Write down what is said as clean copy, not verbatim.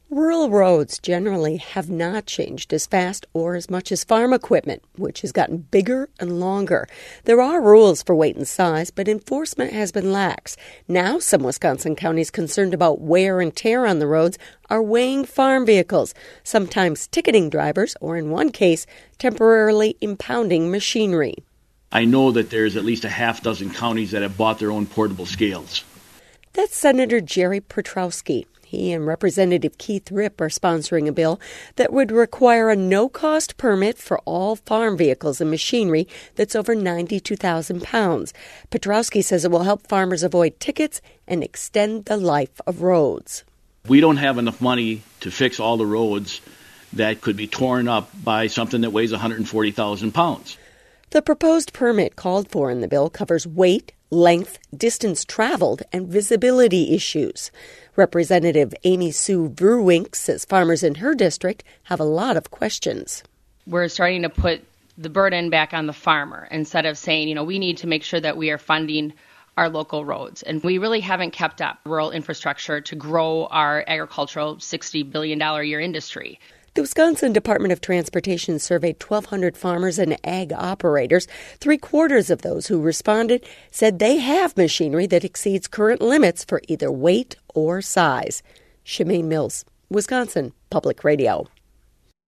Rural roads generally have not changed as fast or as much as farm equipment, which has gotten bigger and longer. There are rules for weight and size, but enforcement has been lax. Now some Wisconsin counties concerned about wear and tear on the roads are weighing farm vehicles, sometimes ticketing drivers, or in one case, temporarily impounding machinery. I know that there's at least a half dozen counties that have bought their own portable scales. That's Senator Jerry Petrowski. He and Representative Keith Ripp are sponsoring a bill that would require a no-cost permit for all farm vehicles and machinery that's over 92,000 pounds. Petrowski says it will help farmers avoid tickets and extend the life of roads. We don't have enough money to fix all the roads that could be torn up by something that weighs 140,000 pounds. The proposed permit called for in the bill covers weight, length, distance traveled, and visibility issues. Representative Amy Sue Verwink says farmers in her district have a lot of questions. We're starting to put the burden back on the farmer instead of saying, we need to make sure that we are funding our local roads. And we really haven't kept up rural infrastructure to grow our agricultural $60 billion a year industry. The Wisconsin Department of Transportation surveyed 1,200 farmers and ag operators. 3/4 of those who responded said they have machinery that exceeds current limits for either weight or size. Shemaine Mills, Wisconsin Public Radio.